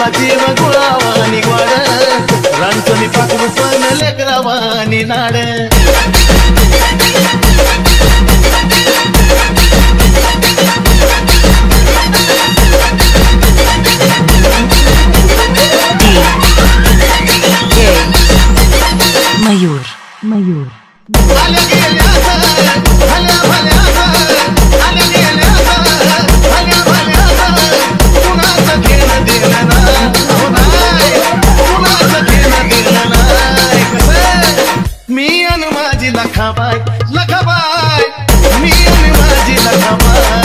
तुला जीव गुळावानी गोड रांचोनी पाखरू पण लेकरावानी नाड मयूर मयूर आल्या गेल्या भल्या भल्या आल्या गेल्या भल्या भल्या कुणाचं घेणं देणं नाही कुणाचं घेणं देणं नाही कसं मी अन माझी लखाबाई लखाबाई मी अन माझी लखाबाई